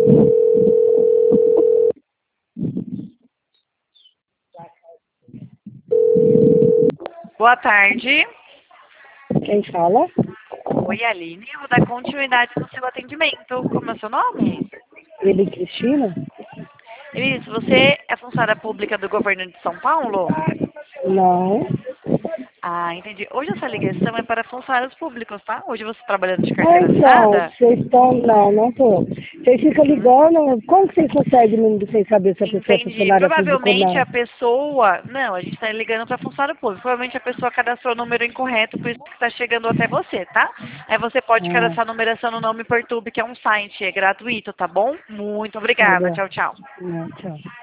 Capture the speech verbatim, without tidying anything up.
Boa tarde. Quem fala? Oi, Aline. Eu vou dar continuidade no seu atendimento. Como é o seu nome? Ele, Cristina? Isso, você é funcionária pública do governo de São Paulo? Não. Ah, entendi. Hoje essa ligação é para funcionários públicos, tá? Hoje você está trabalhando de Ah, carteira então, assinada? vocês estão... Não, não tô. Vocês ficam ligando... Como que vocês conseguem número sem saber se a pessoa é Entendi. funcionária pública ou Provavelmente não? a pessoa... Não, a gente está ligando para funcionário público. Provavelmente a pessoa cadastrou o número incorreto, por isso que está chegando até você, tá? Aí você pode Ah, cadastrar a numeração no Nome Perturbe, que é um site, é gratuito, tá bom? Muito tá obrigada. bom. Tchau, tchau. Não, tchau.